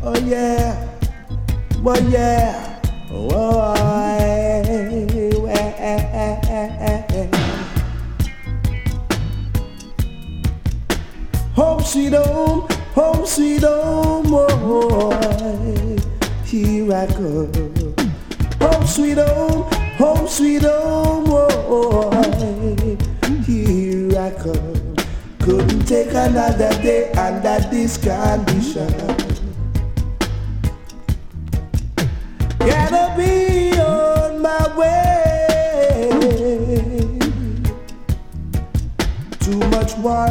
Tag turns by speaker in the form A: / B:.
A: Oh yeah, boy yeah, oh, home sweet home, home sweet home, oh, here I come. Home sweet home, oh, here I come. Couldn't take another day under this condition.